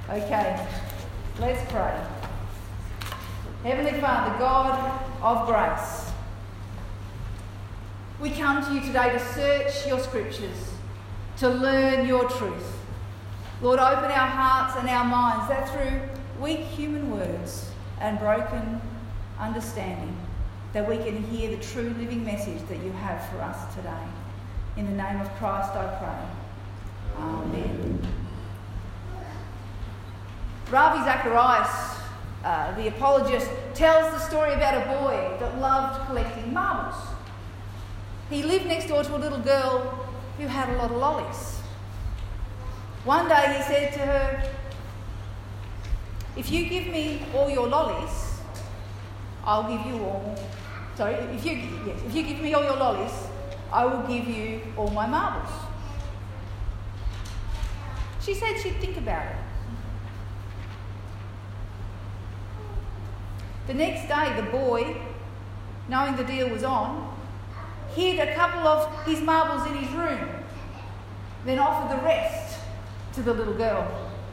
Okay, let's pray. Heavenly Father, God of grace, we come to you today to search your scriptures, to learn your truth. Lord, open our hearts and our minds that through weak human words and broken understanding, that we can hear the true living message that you have for us today. In the name of Christ I pray. Amen. Ravi Zacharias, the apologist, tells the story about a boy that loved collecting marbles. He lived next door to a little girl who had a lot of lollies. One day he said to her, if you give me all your lollies, I'll give you all... Sorry, if you give me all your lollies, I will give you all my marbles. She said she'd think about it. The next day, the boy, knowing the deal was on, hid a couple of his marbles in his room, then offered the rest to the little girl.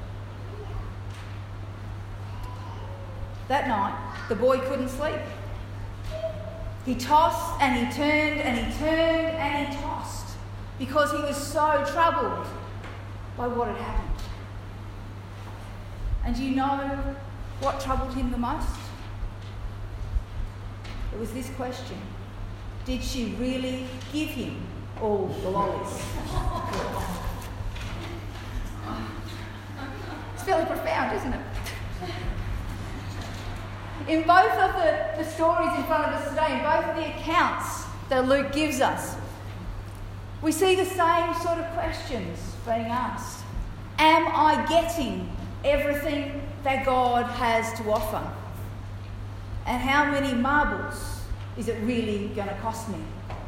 That night, the boy couldn't sleep. He tossed and he turned and he turned and he tossed because he was so troubled by what had happened. And do you know what troubled him the most? It was this question: did she really give him all the lollies? It's fairly profound, isn't it? In both of the stories in front of us today, in both of the accounts that Luke gives us, we see the same sort of questions being asked. Am I getting everything that God has to offer? And how many marbles is it really going to cost me?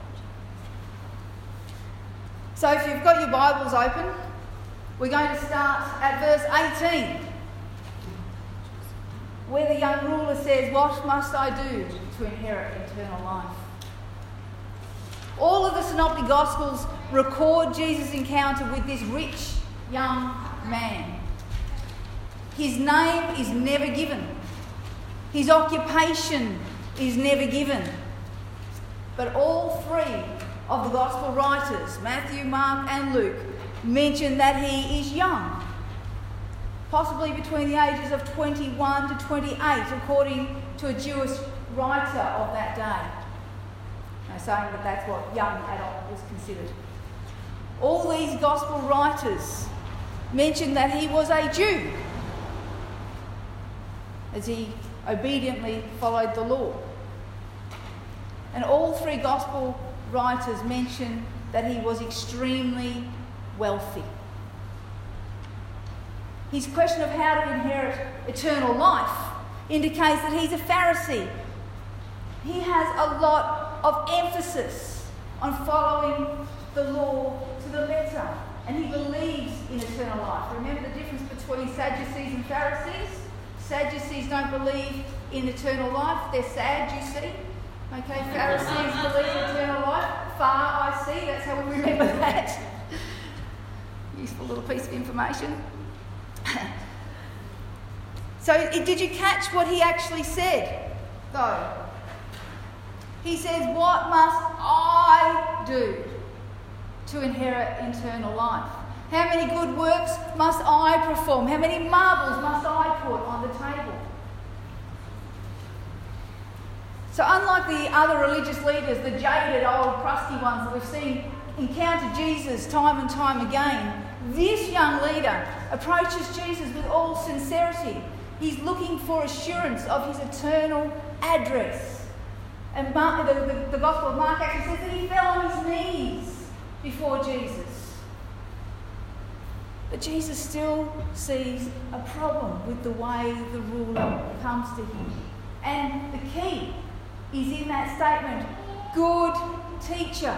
So if you've got your Bibles open, we're going to start at verse 18, where the young ruler says, what must I do to inherit eternal life? All of the Synoptic Gospels record Jesus' encounter with this rich young man. His name is never given. His occupation is never given. But all three of the Gospel writers, Matthew, Mark and Luke, mention that he is young, possibly between the ages of 21 to 28, according to a Jewish writer of that day, saying that that's what young adult was considered. All these Gospel writers mention that he was a Jew, as he obediently followed the law. And all three Gospel writers mention that he was extremely wealthy. His question of how to inherit eternal life indicates that he's a Pharisee. He has a lot of emphasis on following the law to the letter, and he believes in eternal life. Remember the difference between Sadducees and Pharisees? Sadducees don't believe in eternal life. They're sad, you see. Okay, Pharisees believe in eternal life. Far, I see. That's how we remember that. Useful little piece of information. So, did you catch what he actually said, though? He says, what must I do to inherit eternal life? How many good works must I perform? How many marbles must I put on the table? So unlike the other religious leaders, the jaded, old, crusty ones that we've seen encounter Jesus time and time again, this young leader approaches Jesus with all sincerity. He's looking for assurance of his eternal address. And Mark, the Gospel of Mark actually says that he fell on his knees before Jesus. But Jesus still sees a problem with the way the ruler comes to him. And the key is in that statement, good teacher.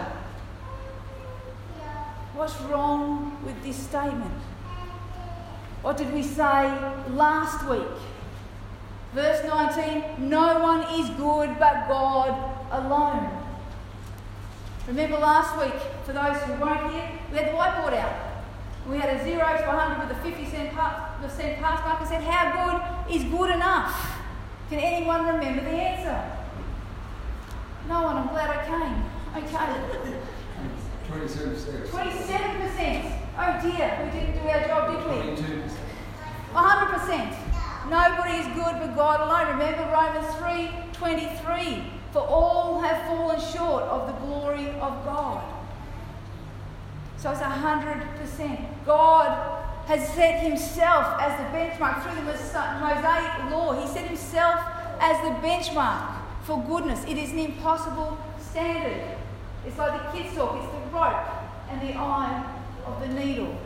What's wrong with this statement? What did we say last week? Verse 19, no one is good but God alone. Remember last week, for those who weren't here, we had the whiteboard out. We had a 0 to 100 with a 50% pass mark and said, how good is good enough? Can anyone remember the answer? No one, I'm glad I came. Okay. 27%. 27%. Oh dear, we didn't do our job, did we? 22%. 100%. Nobody is good but God alone. Remember Romans 3:23. For all have fallen short of the glory of God. So it's 100%. God has set himself as the benchmark through the Mosaic law. He set himself as the benchmark for goodness. It is an impossible standard. It's like the kids talk. It's the rope and the eye of the needle.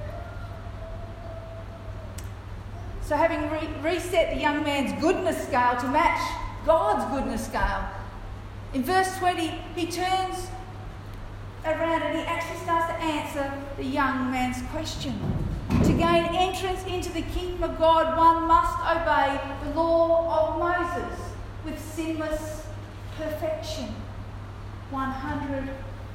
So having reset the young man's goodness scale to match God's goodness scale, in verse 20, he turns around and he actually starts to answer the young man's question. To gain entrance into the kingdom of God, one must obey the law of Moses with sinless perfection. 100%.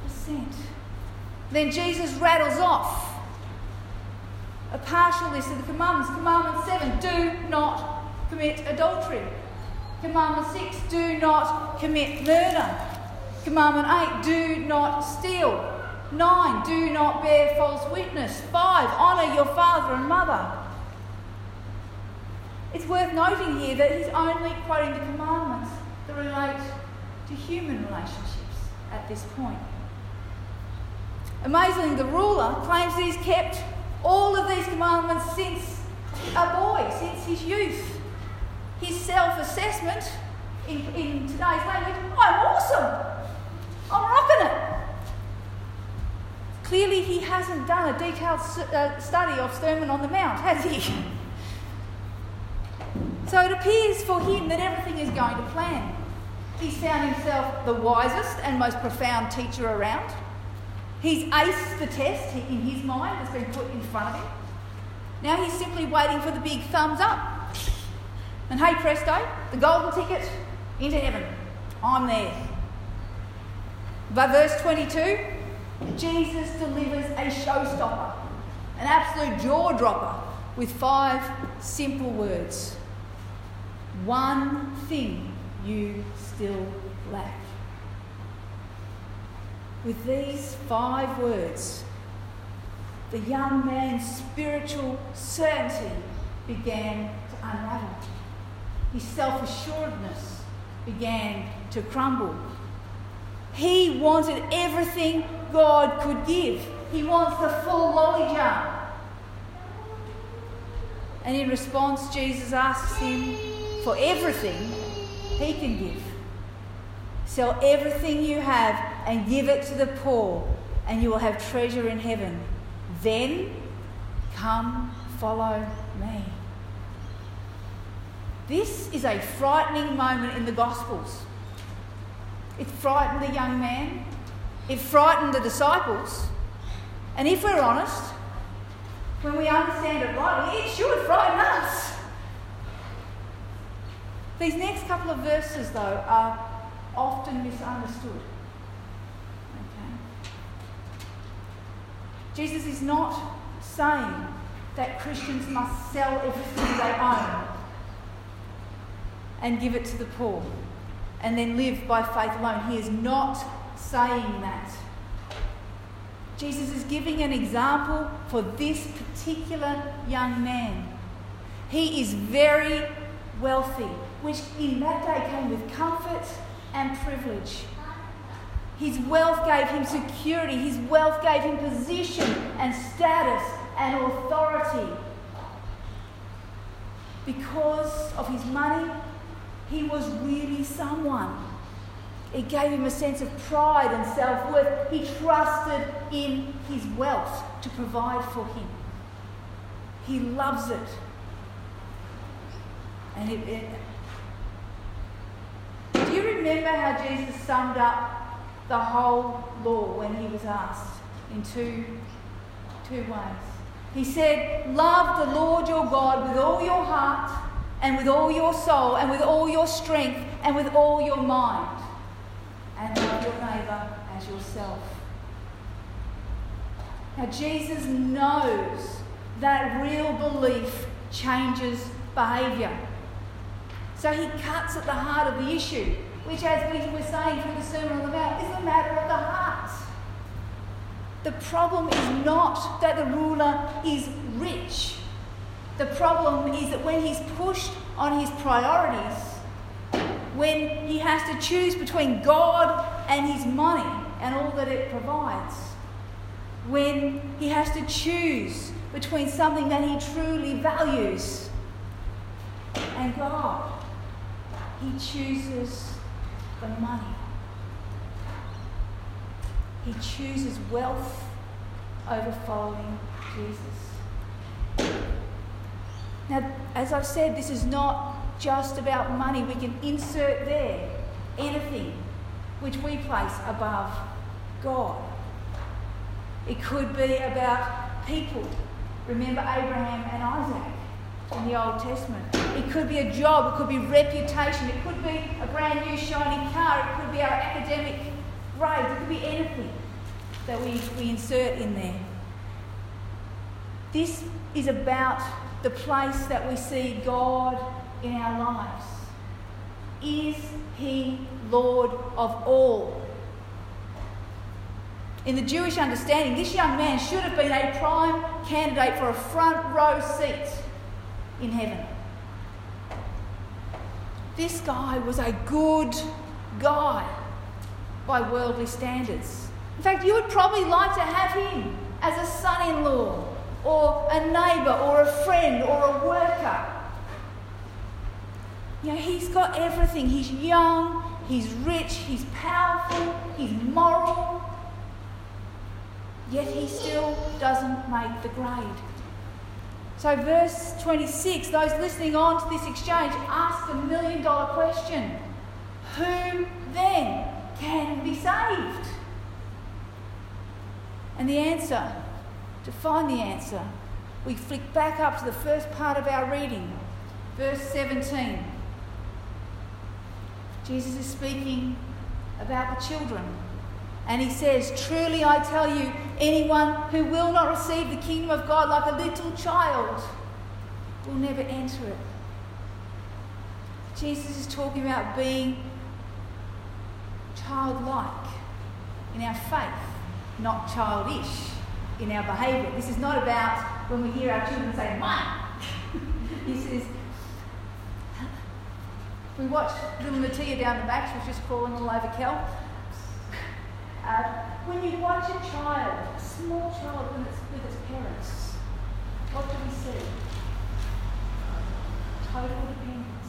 Then Jesus rattles off a partial list of the commandments. Commandment 7, do not commit adultery. Commandment 6, do not commit murder. Commandment 8, do not steal. 9, do not bear false witness. 5, honour your father and mother. It's worth noting here that he's only quoting the commandments that relate to human relationships at this point. Amazingly, the ruler claims that he's kept all of these commandments since a boy, since his youth. His self-assessment, in today's language, I'm awesome. I'm rocking it. Clearly, he hasn't done a detailed study of Sermon on the Mount, has he? So it appears for him that everything is going to plan. He's found himself the wisest and most profound teacher around. He's aced the test in his mind that's been put in front of him. Now he's simply waiting for the big thumbs up. And hey presto, the golden ticket into heaven. I'm there. By verse 22, Jesus delivers a showstopper, an absolute jaw-dropper with 5 simple words. One thing you still lack. With these 5 words, the young man's spiritual certainty began to unravel. His self-assuredness began to crumble. He wanted everything God could give. He wants the full lolly jar. And in response, Jesus asks him for everything he can give. Sell everything you have and give it to the poor, and you will have treasure in heaven. Then come follow me. This is a frightening moment in the Gospels. It frightened the young man. It frightened the disciples. And if we're honest, when we understand it rightly, it should frighten us. These next couple of verses, though, are often misunderstood. Okay? Jesus is not saying that Christians must sell everything they own and give it to the poor and then live by faith alone. He is not saying that. Jesus is giving an example for this particular young man. He is very wealthy, which in that day came with comfort and privilege. His wealth gave him security. His wealth gave him position and status and authority. Because of his money, he was really someone. It gave him a sense of pride and self-worth. He trusted in his wealth to provide for him. He loves it. And do you remember how Jesus summed up the whole law when he was asked in two ways? He said, love the Lord your God with all your heart and with all your soul and with all your strength and with all your mind, and love your neighbour as yourself. Now, Jesus knows that real belief changes behaviour. So he cuts at the heart of the issue, which, as we were saying through the Sermon on the Mount, is a matter of the heart. The problem is not that the ruler is rich. The problem is that when he's pushed on his priorities, when he has to choose between God and his money and all that it provides, when he has to choose between something that he truly values and God, he chooses the money. He chooses wealth over following Jesus. Now, as I've said, this is not just about money. We can insert there anything which we place above God. It could be about people. Remember Abraham and Isaac in the Old Testament. It could be a job. It could be reputation. It could be a brand new shiny car. It could be our academic grades. It could be anything that we insert in there. This is about the place that we see God in our lives. Is he Lord of all? In the Jewish understanding, this young man should have been a prime candidate for a front row seat in heaven. This guy was a good guy by worldly standards. In fact, you would probably like to have him as a son-in-law or a neighbour or a friend or a worker. You know, he's got everything. He's young, he's rich, he's powerful, he's moral. Yet he still doesn't make the grade. So verse 26, those listening on to this exchange ask the $1 million question. Who then can be saved? And the answer, to find the answer, we flick back up to the first part of our reading, verse 17. Jesus is speaking about the children. And he says, truly I tell you, anyone who will not receive the kingdom of God like a little child will never enter it. Jesus is talking about being childlike in our faith, not childish in our behaviour. This is not about when we hear our children say, Mine. This is, we watched little Natia down the back, she was just crawling all over Kel. When you watch a child, a small child with its parents, what do we see? Total dependence,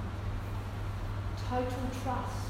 total trust.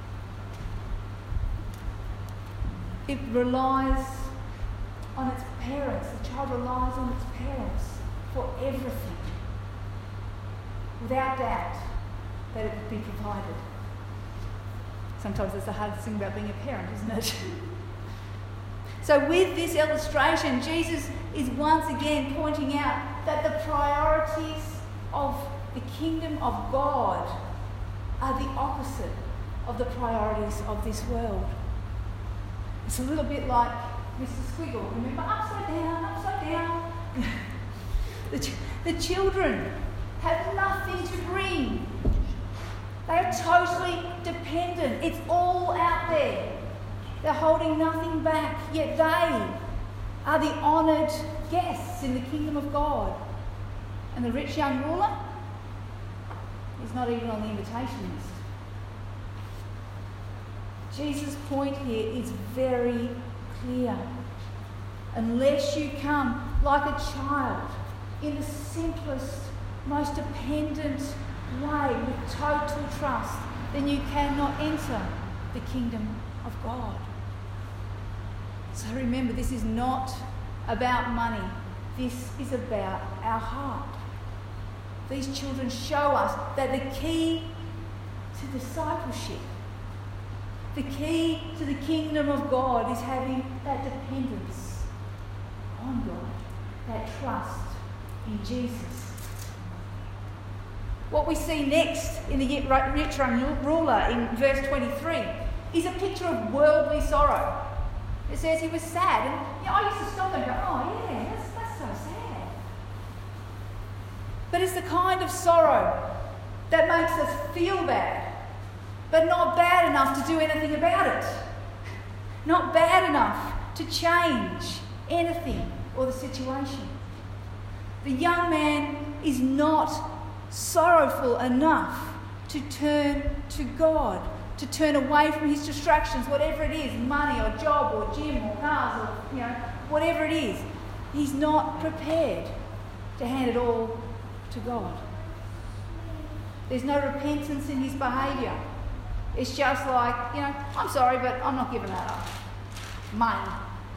It relies on its parents. The child relies on its parents for everything, without doubt that it would be provided. Sometimes that's the hardest thing about being a parent, isn't it? So with this illustration, Jesus is once again pointing out that the priorities of the kingdom of God are the opposite of the priorities of this world. It's a little bit like Mr. Squiggle. Remember, upside down, upside down. The children have nothing to bring. They are totally dependent. It's all out there. They're holding nothing back, yet they are the honoured guests in the kingdom of God. And the rich young ruler is not even on the invitation list. Jesus' point here is very clear. Unless you come like a child in the simplest, most dependent way with total trust, then you cannot enter the kingdom of God. So remember, this is not about money. This is about our heart. These children show us that the key to discipleship, the key to the kingdom of God is having that dependence on God, that trust in Jesus. What we see next in the rich young ruler in verse 23 is a picture of worldly sorrow. It says he was sad, and I used to stop and go, oh yeah, that's so sad. But it's the kind of sorrow that makes us feel bad, but not bad enough to do anything about it. Not bad enough to change anything or the situation. The young man is not sorrowful enough to turn to God, to turn away from his distractions, whatever it is, money or job or gym or cars or, whatever it is. He's not prepared to hand it all to God. There's no repentance in his behaviour. It's just like, I'm sorry, but I'm not giving that up. Money.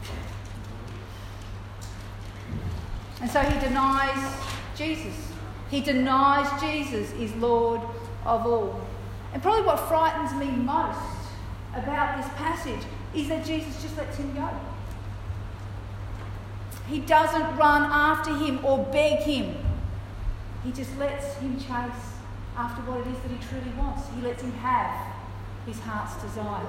And so he denies Jesus. He denies Jesus is Lord of all. And probably what frightens me most about this passage is that Jesus just lets him go. He doesn't run after him or beg him. He just lets him chase after what it is that he truly wants. He lets him have his heart's desire.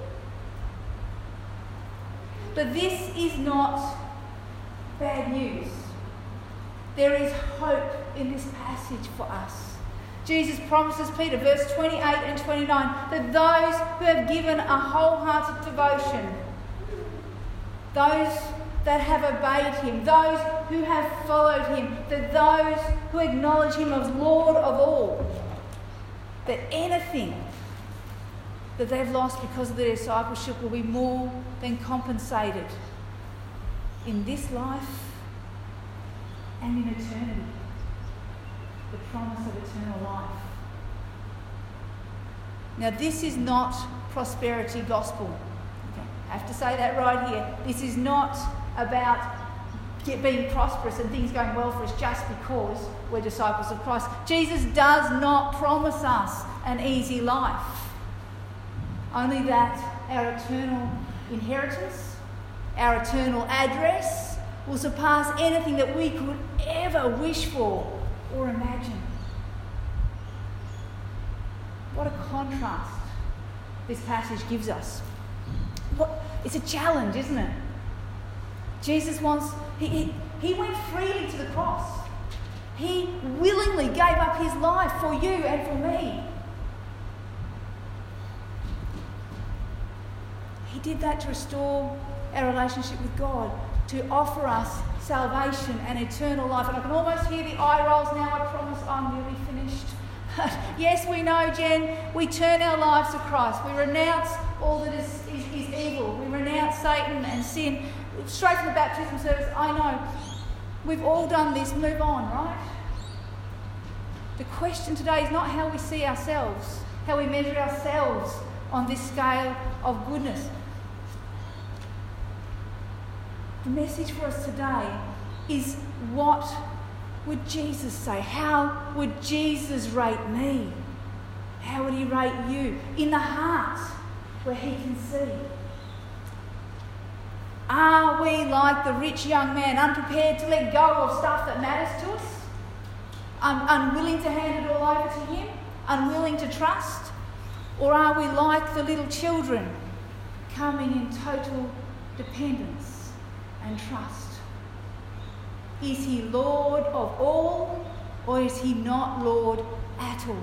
But this is not bad news. There is hope in this passage for us. Jesus promises Peter, verse 28 and 29, that those who have given a wholehearted devotion, those that have obeyed him, those who have followed him, that those who acknowledge him as Lord of all, that anything that they've lost because of their discipleship will be more than compensated in this life and in eternity. The promise of eternal life. Now, this is not prosperity gospel. Okay. I have to say that right here. This is not about being prosperous and things going well for us just because we're disciples of Christ. Jesus does not promise us an easy life. Only that our eternal inheritance, our eternal address, will surpass anything that we could ever wish for or imagine. What a contrast this passage gives us. It's a challenge, isn't it? Jesus he went freely to the cross. He willingly gave up his life for you and for me. He did that to restore our relationship with God, to offer us salvation and eternal life. And I can almost hear the eye rolls now. I promise I'm nearly finished. Yes, we know, Jen, we turn our lives to Christ. We renounce all that is evil. We renounce Satan and sin. Straight from the baptism service, I know. We've all done this. Move on, right? The question today is not how we see ourselves, how we measure ourselves on this scale of goodness. The message for us today is, what would Jesus say? How would Jesus rate me? How would he rate you? In the heart where he can see. Are we like the rich young man, unprepared to let go of stuff that matters to us? Unwilling to hand it all over to him? Unwilling to trust? Or are we like the little children, coming in total dependence and trust? Is he Lord of all, or is he not Lord at all?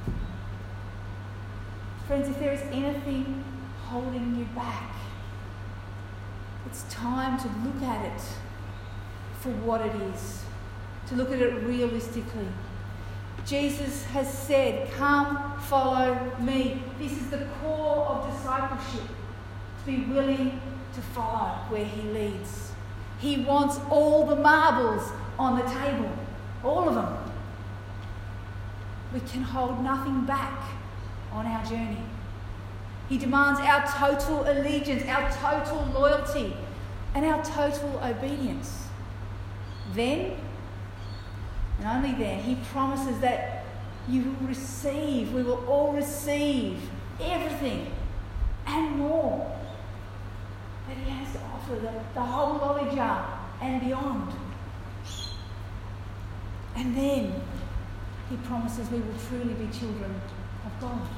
Friends, if there is anything holding you back, it's time to look at it for what it is, to look at it realistically. Jesus has said, "Come, follow me." This is the core of discipleship, to be willing to follow where he leads. He wants all the marbles on the table, all of them. We can hold nothing back on our journey. He demands our total allegiance, our total loyalty, and our total obedience. Then, and only then, he promises that you will receive, we will all receive everything and more that he has to offer, the whole lolly jar and beyond. And then he promises we will truly be children of God.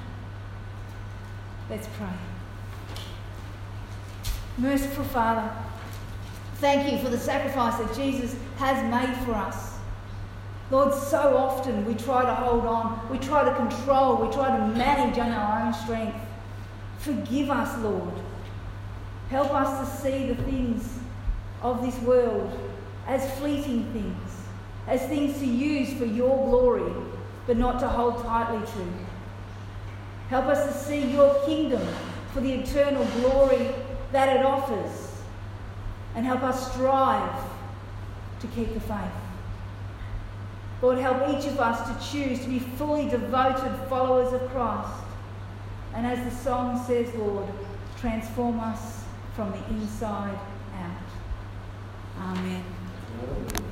Let's pray. Merciful Father, Thank you for the sacrifice that Jesus has made for us. Lord, so often we try to hold on, we try to control, we try to manage on our own strength. Forgive us, Lord. Help us to see the things of this world as fleeting things, as things to use for your glory, but not to hold tightly to. Help us to see your kingdom for the eternal glory that it offers, and help us strive to keep the faith. Lord, help each of us to choose to be fully devoted followers of Christ. And as the song says, Lord, transform us from the inside out. Amen.